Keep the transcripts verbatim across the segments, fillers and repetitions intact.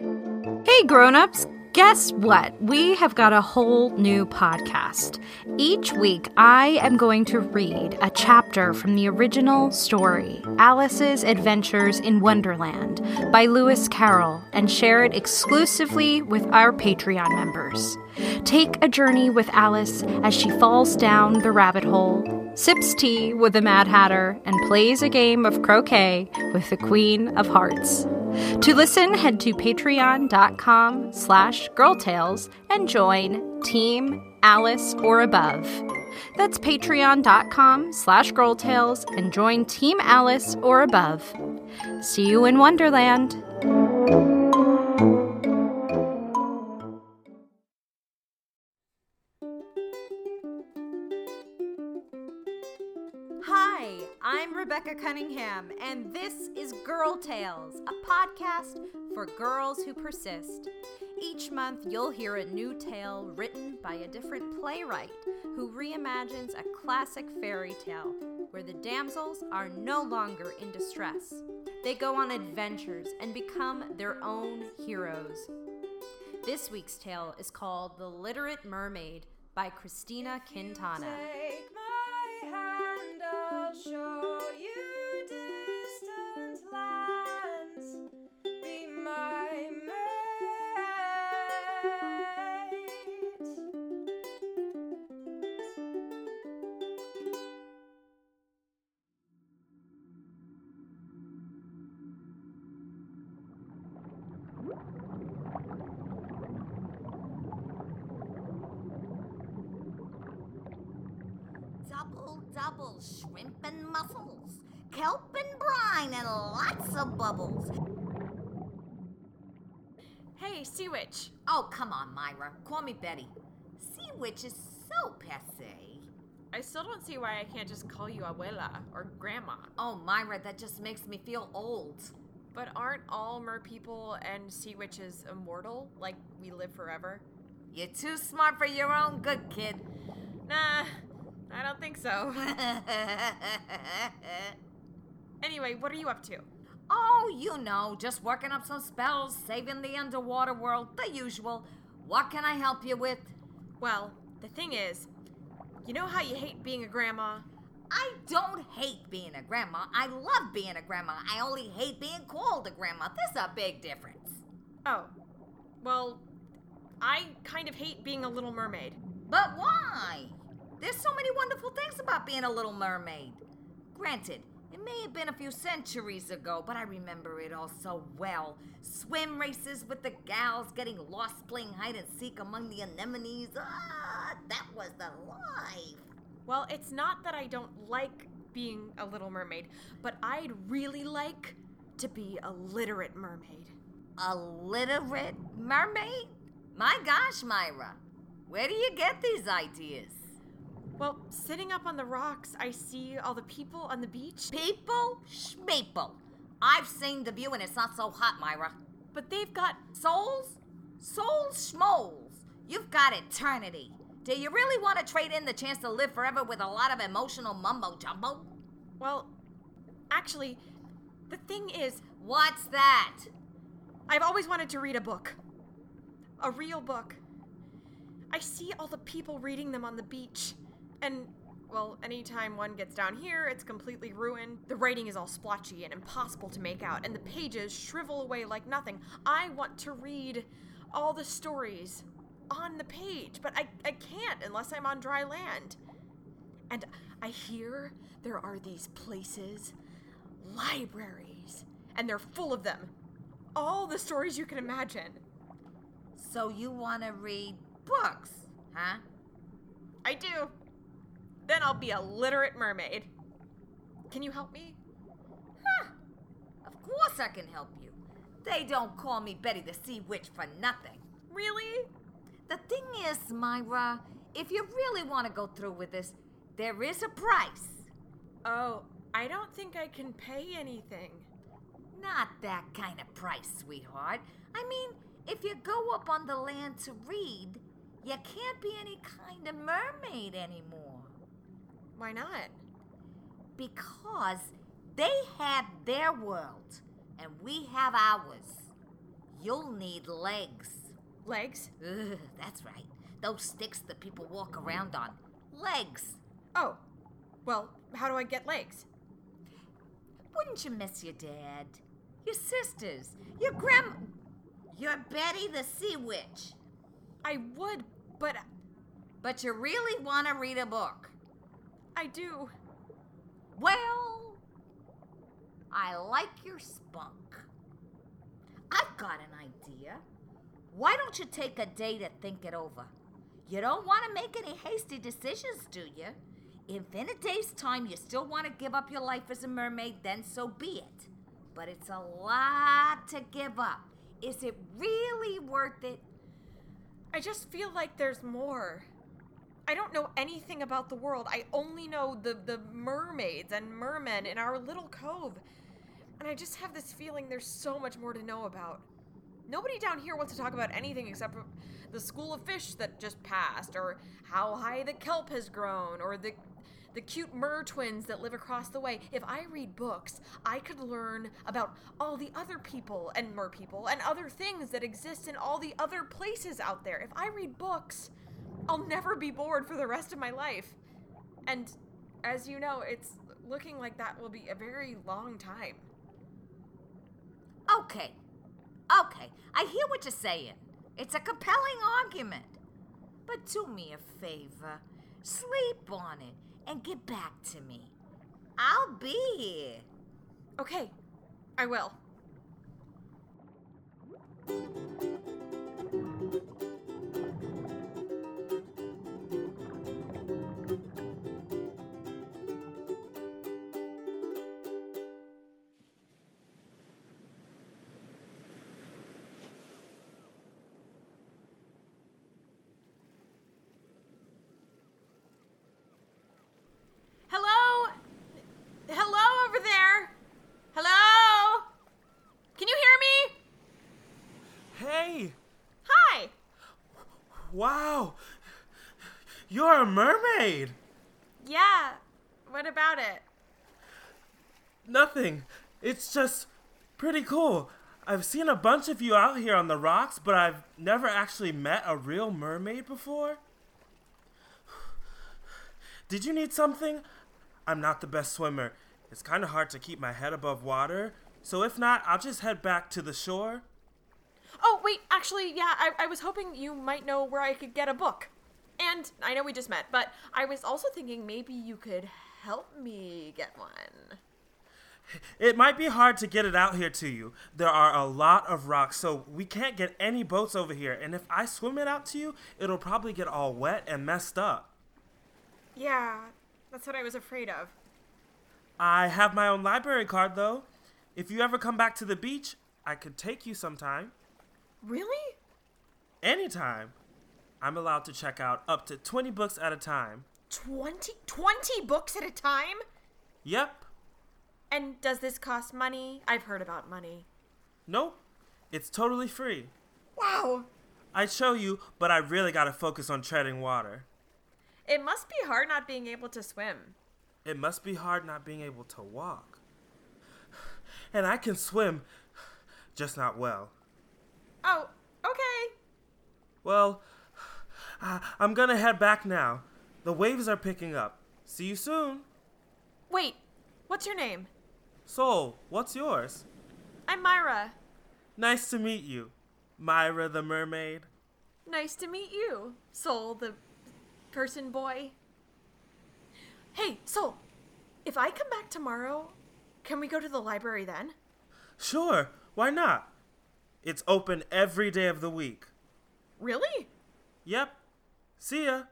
Hey grown-ups, guess what? We have got a whole new podcast. Each week, I am going to read a chapter from the original story, Alice's Adventures in Wonderland, by Lewis Carroll, and share it exclusively with our Patreon members. Take a journey with Alice as she falls down the rabbit hole, sips tea with the Mad Hatter, and plays a game of croquet with the Queen of Hearts. To listen, head to patreon.com slash girltales and join Team Alice or Above. That's patreon.com slash girltales and join Team Alice or Above. See you in Wonderland. Hi, I'm Rebecca Cunningham, and this is Girl Tales, a podcast for girls who persist. Each month, you'll hear a new tale written by a different playwright who reimagines a classic fairy tale where the damsels are no longer in distress. They go on adventures and become their own heroes. This week's tale is called The Literate Mermaid by Christina Quintana. Take my hand, I'll show you distant lands. Be my mate. Double, double shrimp and mussels, kelp and brine, and lots of bubbles. Hey, Sea Witch. Oh, come on, Myra. Call me Betty. Sea Witch is so passe. I still don't see why I can't just call you abuela or grandma. Oh, Myra, that just makes me feel old. But aren't all merpeople and sea witches immortal? Like, we live forever? You're too smart for your own good, kid. Nah, I don't think so. Anyway, what are you up to? Oh, you know, just working up some spells, saving the underwater world, the usual. What can I help you with? Well, the thing is, you know how you hate being a grandma? I don't hate being a grandma. I love being a grandma. I only hate being called a grandma. There's a big difference. Oh, well, I kind of hate being a little mermaid. But why? There's so many wonderful things about being a little mermaid. Granted, it may have been a few centuries ago, but I remember it all so well. Swim races with the gals, getting lost playing hide and seek among the anemones. Ah, that was the life. Well, it's not that I don't like being a little mermaid, but I'd really like to be a literate mermaid. A literate mermaid? My gosh, Myra. Where do you get these ideas? Well, sitting up on the rocks, I see all the people on the beach. People? Schmeeple. I've seen the view and it's not so hot, Myra. But they've got Souls? Souls schmoles. You've got eternity. Do you really want to trade in the chance to live forever with a lot of emotional mumbo-jumbo? Well, actually, the thing is, What's that? I've always wanted to read a book. A real book. I see all the people reading them on the beach. And, well, anytime one gets down here, it's completely ruined. The writing is all splotchy and impossible to make out, and the pages shrivel away like nothing. I want to read all the stories on the page, but I, I can't unless I'm on dry land. And I hear there are these places, libraries, and they're full of them. All the stories you can imagine. So you want to read books, huh? I do. Then I'll be a literate mermaid. Can you help me? Huh. Of course I can help you. They don't call me Betty the Sea Witch for nothing. Really? The thing is, Myra, if you really want to go through with this, there is a price. Oh, I don't think I can pay anything. Not that kind of price, sweetheart. I mean, if you go up on the land to read, you can't be any kind of mermaid anymore. Why not? Because they have their world, and we have ours. you'll need legs. Legs? Ugh, that's right. Those sticks that people walk around on. Legs. Oh. Well, how do I get legs? Wouldn't you miss your dad? Your sisters? Your grandma? Your Betty the Sea Witch? I would, but But you really want to read a book? I do. Well, I like your spunk. I've got an idea. Why don't you take a day to think it over? You don't want to make any hasty decisions, do you? If in a day's time you still want to give up your life as a mermaid, then so be it. But it's a lot to give up. Is it really worth it? I just feel like there's more. I don't know anything about the world. I only know the, the mermaids and mermen in our little cove. And I just have this feeling there's so much more to know about. Nobody down here wants to talk about anything except for the school of fish that just passed, or how high the kelp has grown, or the the cute mer twins that live across the way. If I read books, I could learn about all the other people and mer people and other things that exist in all the other places out there. If I read books, I'll never be bored for the rest of my life. And as you know, it's looking like that will be a very long time. Okay. Okay, I hear what you're saying. It's a compelling argument. But do me a favor. Sleep on it and get back to me. I'll be here. Okay, I will. Hello? Hello over there? Hello? Can you hear me? Hey! Hi. Wow! You're a mermaid! Yeah. What about it? Nothing. It's just pretty cool. I've seen a bunch of you out here on the rocks, but I've never actually met a real mermaid before. Did you need something? I'm not the best swimmer. It's kind of hard to keep my head above water, so if not, I'll just head back to the shore. Oh, wait, actually, yeah, I, I was hoping you might know where I could get a book. And I know we just met, but I was also thinking maybe you could help me get one. It might be hard to get it out here to you. There are a lot of rocks, so we can't get any boats over here, and if I swim it out to you, it'll probably get all wet and messed up. Yeah, that's what I was afraid of. I have my own library card, though. If you ever come back to the beach, I could take you sometime. Really? Anytime. I'm allowed to check out up to twenty books at a time. twenty, twenty books at a time? Yep. And does this cost money? I've heard about money. Nope. It's totally free. Wow. I'd show you, but I really gotta focus on treading water. It must be hard not being able to swim. It must be hard not being able to walk. And I can swim, just not well. Oh, okay. Well, I- I'm gonna head back now. The waves are picking up. See you soon. Wait, what's your name? Soul, what's yours? I'm Myra. Nice to meet you, Myra the mermaid. Nice to meet you, Soul the person boy. Hey, Soul, if I come back tomorrow, can we go to the library then? Sure, why not? It's open every day of the week. Really? Yep. See ya.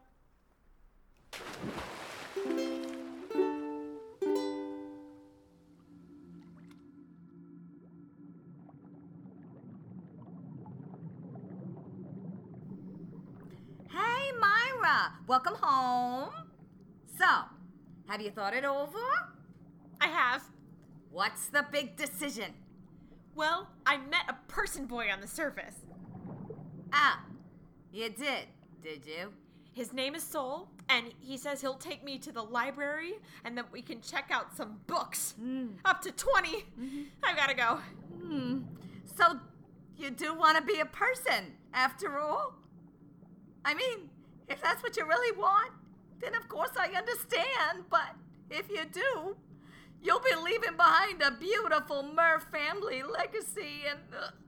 Hey, Myra. Welcome home. So, have you thought it over? I have. What's the big decision? Well, I met a person boy on the surface. Ah, you did, did you? His name is Soul, and he says he'll take me to the library and that we can check out some books. Mm. Up to twenty. Mm-hmm. I've gotta go. Hmm. So, You do want to be a person, after all. I mean, if that's what you really want, then of course I understand. But if you do, you'll be leaving behind a beautiful Mer family legacy and...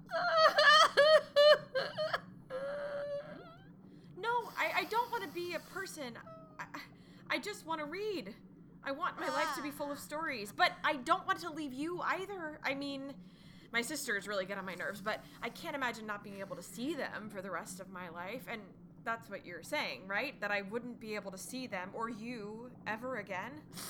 No, I, I don't want to be a person. I, I just want to read. I want my life to be full of stories, but I don't want to leave you either. I mean, my sisters really get on my nerves, but I can't imagine not being able to see them for the rest of my life. And that's what you're saying, right? That I wouldn't be able to see them or you ever again?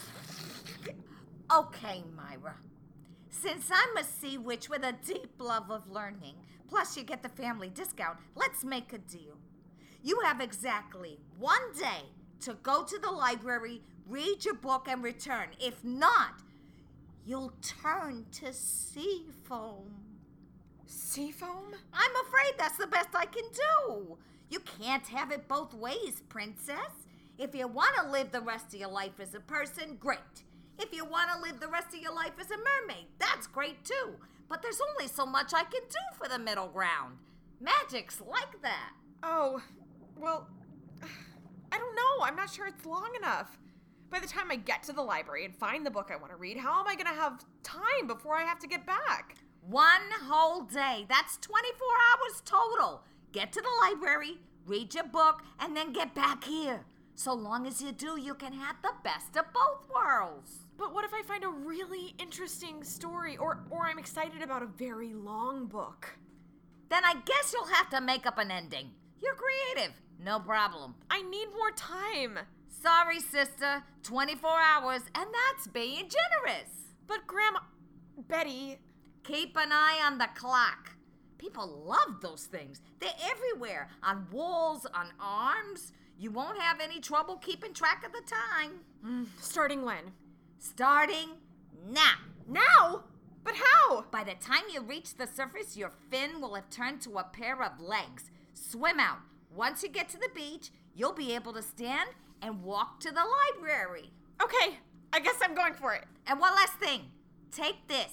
Okay, Myra. Since I'm a sea witch with a deep love of learning, plus you get the family discount, let's make a deal. You have exactly one day to go to the library, read your book, and return. If not, you'll turn to sea foam. Sea foam? I'm afraid that's the best I can do. You can't have it both ways, princess. If you want to live the rest of your life as a person, great. If you want to live the rest of your life as a mermaid, that's great too. But there's only so much I can do for the middle ground. Magic's like that. Oh, well, I don't know. I'm not sure it's long enough. By the time I get to the library and find the book I want to read, how am I going to have time before I have to get back? One whole day. That's twenty-four hours total. Get to the library, read your book, and then get back here. So long as you do, you can have the best of both worlds. But what if I find a really interesting story, or, or I'm excited about a very long book? Then I guess you'll have to make up an ending. You're creative. No problem. I need more time. Sorry, sister. twenty-four hours, and that's being generous. But Grandma... Betty... Keep an eye on the clock. People love those things. They're everywhere. On walls, on arms. You won't have any trouble keeping track of the time. Mm, starting when? Starting now. Now? But how? By the time you reach the surface, your fin will have turned to a pair of legs. Swim out. Once you get to the beach, you'll be able to stand and walk to the library. Okay, I guess I'm going for it. And one last thing. Take this.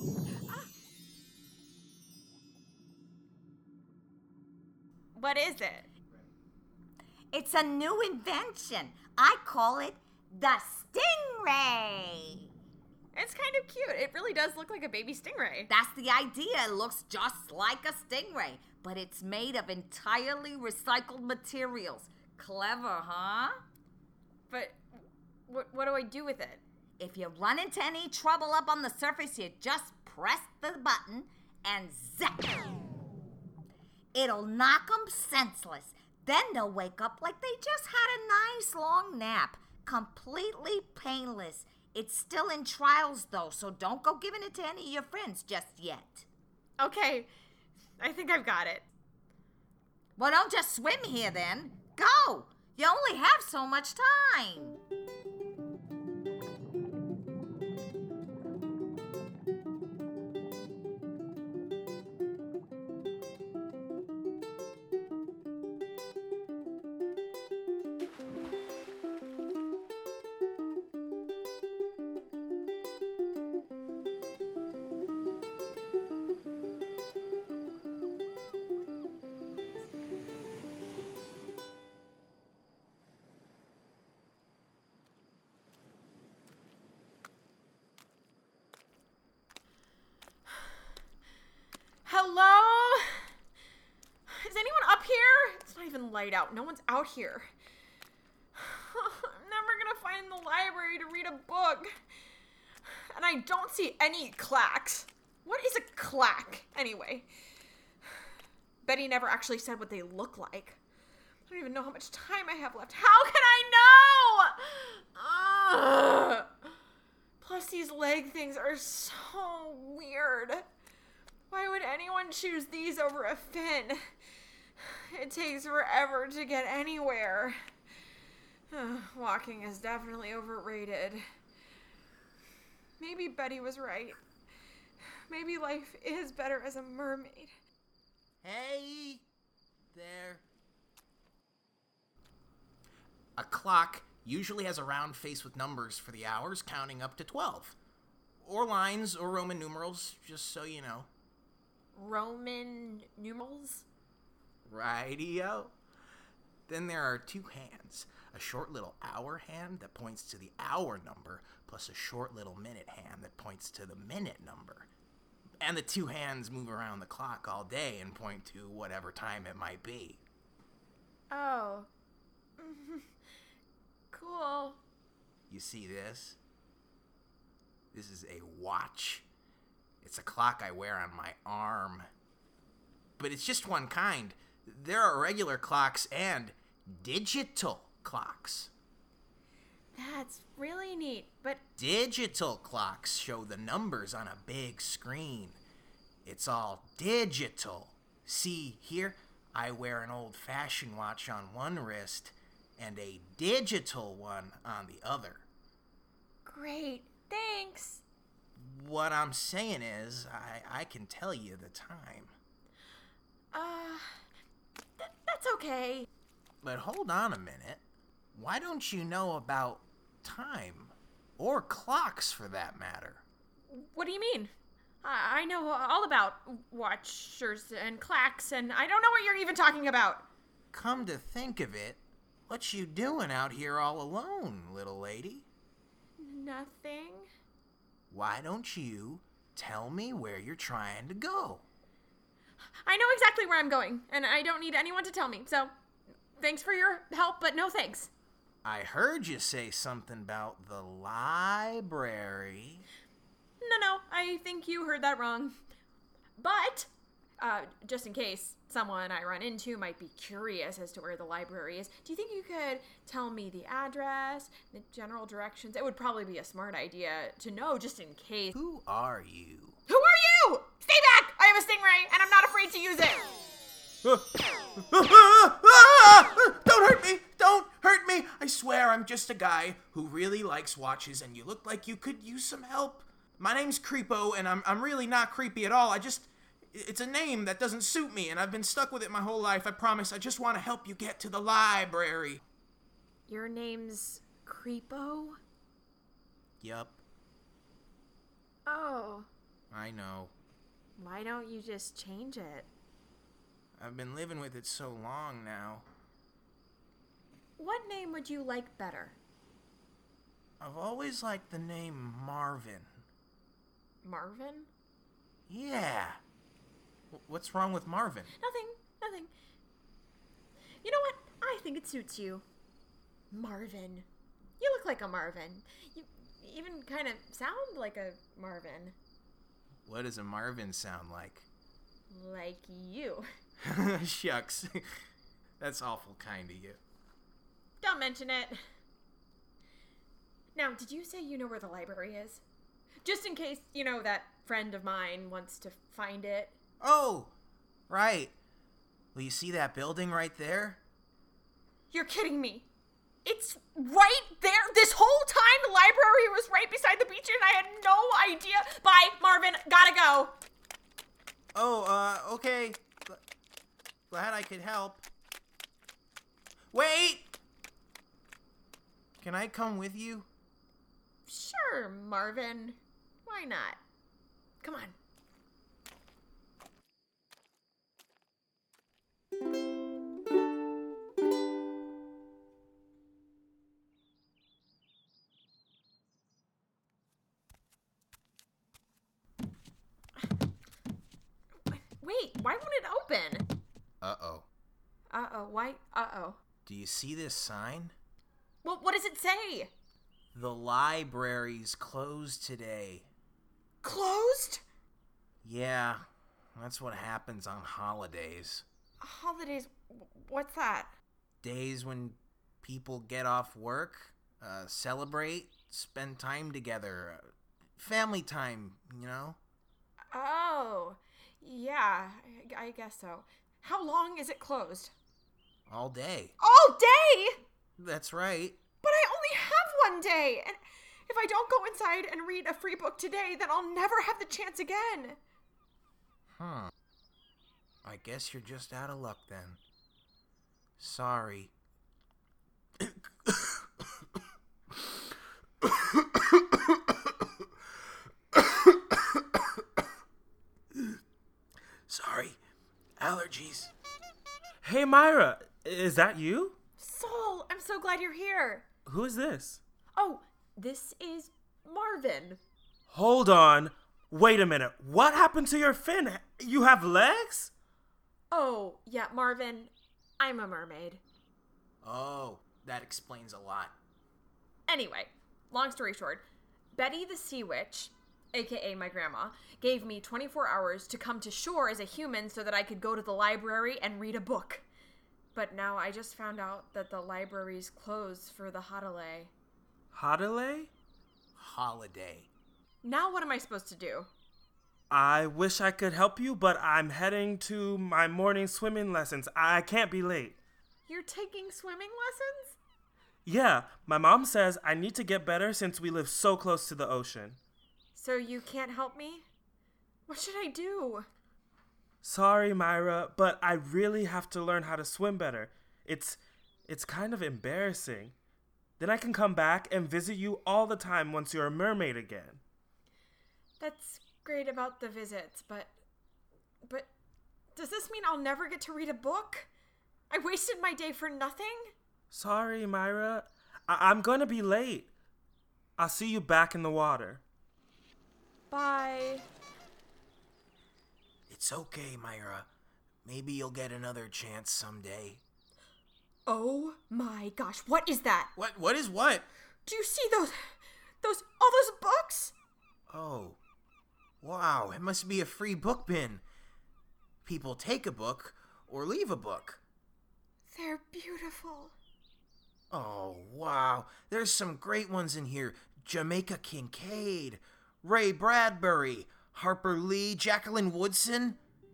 What is it? It's a new invention. I call it the Stingray. It's kind of cute. It really does look like a baby stingray. That's the idea. It looks just like a stingray, but it's made of entirely recycled materials. Clever, huh? But what, what do I do with it? If you run into any trouble up on the surface, you just press the button and zap. It'll knock them senseless. Then they'll wake up like they just had a nice long nap. Completely painless. It's still in trials, though, so don't go giving it to any of your friends just yet. Okay, I think I've got it. Well, don't just swim here, then. Go! You only have so much time. Hello? Is anyone up here? It's not even light out. No one's out here. I'm never gonna find the library to read a book. And I don't see any clacks. What is a clack, anyway? Betty never actually said what they look like. I don't even know how much time I have left. How can I know? Ugh. Plus, these leg things are so weird. Why would anyone choose these over a fin? It takes forever to get anywhere. Walking is definitely overrated. Maybe Betty was right. Maybe life is better as a mermaid. Hey there. A clock usually has a round face with numbers for the hours counting up to twelve. Or lines or Roman numerals, just so you know. Roman numerals? Rightio. Then there are two hands. A short little hour hand that points to the hour number, plus a short little minute hand that points to the minute number. And the two hands move around the clock all day and point to whatever time it might be. Oh. Cool. You see this? This is a watch. It's a clock I wear on my arm. But it's just one kind. There are regular clocks and digital clocks. That's really neat, but Digital clocks show the numbers on a big screen. It's all digital. See, here, I wear an old-fashioned watch on one wrist and a digital one on the other. great. Thanks. What I'm saying is, I, I can tell you the time. Uh, th- that's okay. But hold on a minute. Why don't you know about time? Or clocks, for that matter. What do you mean? I, I know all about watchers and clocks, and I don't know what you're even talking about. Come to think of it, what you doing out here all alone, little lady? Nothing. Why don't you tell me where you're trying to go? I know exactly where I'm going, and I don't need anyone to tell me, so thanks for your help, but no thanks. I heard you say something about the library. No, no, I think you heard that wrong. But, uh, just in case someone I run into might be curious as to where the library is, do you think you could tell me the address, the general directions? It would probably be a smart idea to know just in case. Who are you? Who are you? Stay back! I have a stingray, and I'm not afraid to use it. Don't hurt me! Don't hurt me! I swear I'm just a guy who really likes watches, and you look like you could use some help. My name's Creepo, and I'm I'm really not creepy at all. I just... It's a name that doesn't suit me, and I've been stuck with it my whole life. I promise. I just want to help you get to the library. Your name's Creepo? Yup, Oh, I know. why don't you just change it? I've been living with it so long now. What name would you like better? I've always liked the name Marvin. Marvin? Yeah. W- What's wrong with Marvin? Nothing, nothing. You know what? I think it suits you. Marvin. You look like a Marvin. You even kind of sound like a Marvin. What does a Marvin sound like? Like you. Shucks. That's awful kind of you. Don't mention it. Now, did you say you know where the library is? Just in case, you know, that friend of mine wants to find it. Oh, right. Well, you see that building right there? You're kidding me. It's right there. This whole time the library was right beside the beach and I had no idea. Bye, Marvin. Gotta go. Oh, uh, okay. Gl- Glad I could help. Wait! Can I come with you? Sure, Marvin. Why not? Come on. Wait, why won't it open? Uh-oh. Uh-oh, why? Uh-oh. Do you see this sign? Well, what does it say? The library's closed today. Closed? Yeah, that's what happens on holidays. Holidays, what's that? Days when people get off work, uh, celebrate, spend time together. Uh, family time, you know? Oh, yeah, I, I guess so. How long is it closed? All day. All day? That's right. But I only have one day, and if I don't go inside and read a free book today, then I'll never have the chance again. Huh. I guess you're just out of luck then. Sorry. Hey, Myra, is that you? Soul, I'm so glad you're here. Who is this? Oh, this is Marvin. Hold on. Wait a minute. What happened to your fin? You have legs? Oh, yeah, Marvin, I'm a mermaid. Oh, that explains a lot. Anyway, long story short, Betty the Sea Witch, aka my grandma, gave me twenty-four hours to come to shore as a human so that I could go to the library and read a book. But now I just found out that the library's closed for the holiday. Holiday? Holiday. Now what am I supposed to do? I wish I could help you, but I'm heading to my morning swimming lessons. I can't be late. You're taking swimming lessons? Yeah, my mom says I need to get better since we live so close to the ocean. So you can't help me? What should I do? Sorry, Myra, but I really have to learn how to swim better. It's it's kind of embarrassing. Then I can come back and visit you all the time once you're a mermaid again. That's great about the visits, but but does this mean I'll never get to read a book? I wasted my day for nothing? Sorry, Myra. I- I'm going to be late. I'll see you back in the water. Bye. It's okay, Myra. Maybe you'll get another chance someday. Oh my gosh, what is that? What? What is what? Do you see those, those, all those books? Oh. Wow, it must be a free book bin. People take a book or leave a book. They're beautiful. Oh, wow. There's some great ones in here. Jamaica Kincaid, Ray Bradbury, Harper Lee, Jacqueline Woodson.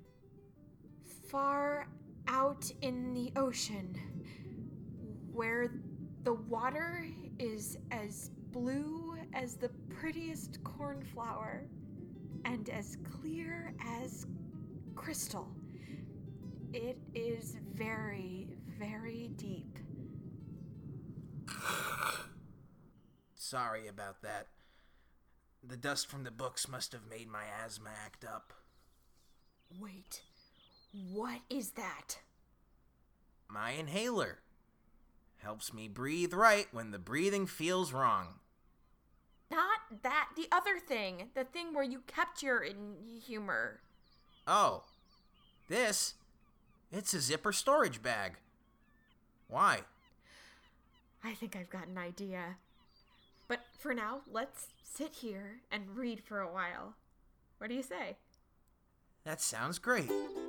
Far out in the ocean, where the water is as blue as the prettiest cornflower and as clear as crystal. It is very, very deep. Sorry about that. The dust from the books must have made my asthma act up. Wait, what is that? My inhaler. Helps me breathe right when the breathing feels wrong. Not that, the other thing. The thing where you kept your in- humor. Oh, this? It's a zipper storage bag. Why? I think I've got an idea. But for now, let's sit here and read for a while. What do you say? That sounds great.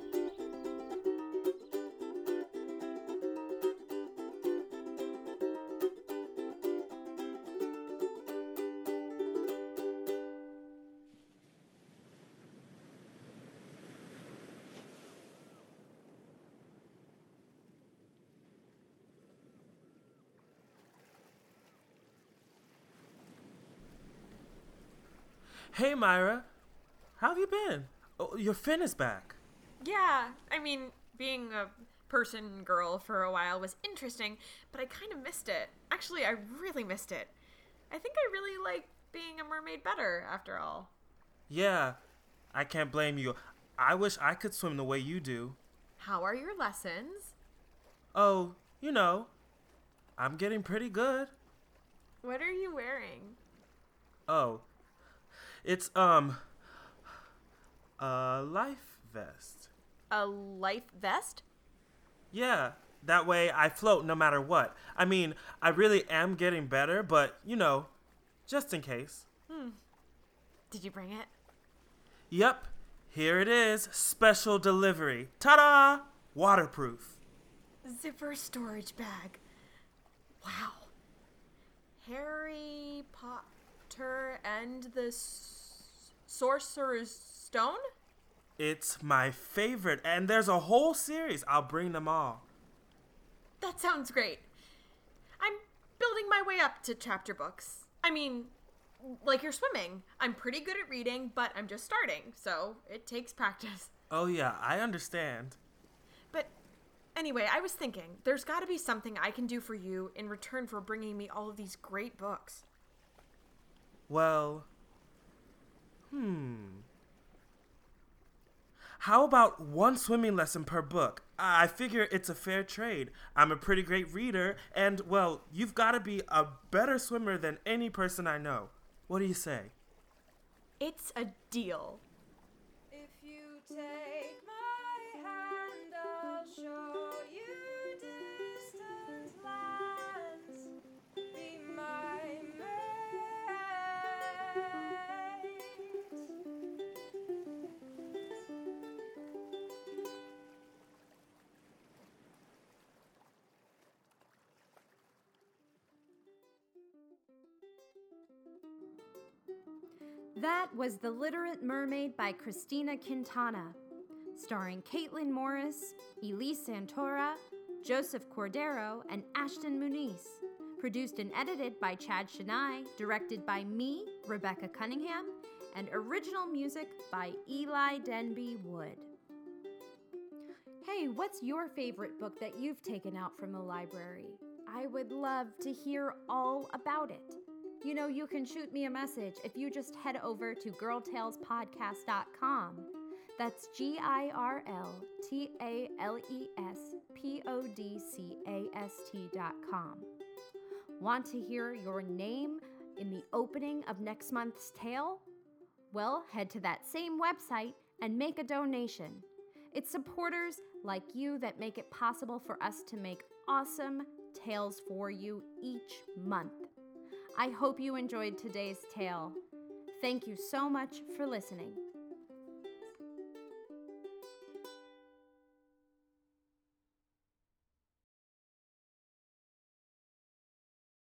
Hey, Myra. How have you been? Oh, your fin is back. Yeah, I mean, being a person girl for a while was interesting, but I kind of missed it. Actually, I really missed it. I think I really like being a mermaid better, after all. Yeah, I can't blame you. I wish I could swim the way you do. How are your lessons? Oh, you know, I'm getting pretty good. What are you wearing? Oh, it's, um, a life vest. A life vest? Yeah, that way I float no matter what. I mean, I really am getting better, but, you know, just in case. Hmm. Did you bring it? Yep, here it is. Special delivery. Ta-da! Waterproof. Zipper storage bag. Wow. Harry Potter and the S- Sorcerer's Stone? It's my favorite, and there's a whole series. I'll bring them all. That sounds great. I'm building my way up to chapter books. I mean, like you're swimming. I'm pretty good at reading, but I'm just starting, so it takes practice. Oh yeah, I understand. But anyway, I was thinking, there's got to be something I can do for you in return for bringing me all of these great books. Well, hmm. How about one swimming lesson per book? I figure it's a fair trade. I'm a pretty great reader, and, well, you've got to be a better swimmer than any person I know. What do you say? It's a deal. If you take my hand, I'll show you distant lands. Be my mate. That was The Literate Mermaid by Christina Quintana, starring Caitlin Morris, Elise Santora, Joseph Cordero, and Ashton Muniz. Produced and edited by Chad Chennai, directed by me, Rebecca Cunningham, and original music by Eli Denby Wood. Hey, what's your favorite book that you've taken out from the library? I would love to hear all about it. You know, you can shoot me a message if you just head over to girl tales podcast dot com. That's G I R L T A L E S P O D C A S T dot com. Want to hear your name in the opening of next month's tale? Well, head to that same website and make a donation. It's supporters like you that make it possible for us to make awesome tales for you each month. I hope you enjoyed today's tale. Thank you so much for listening.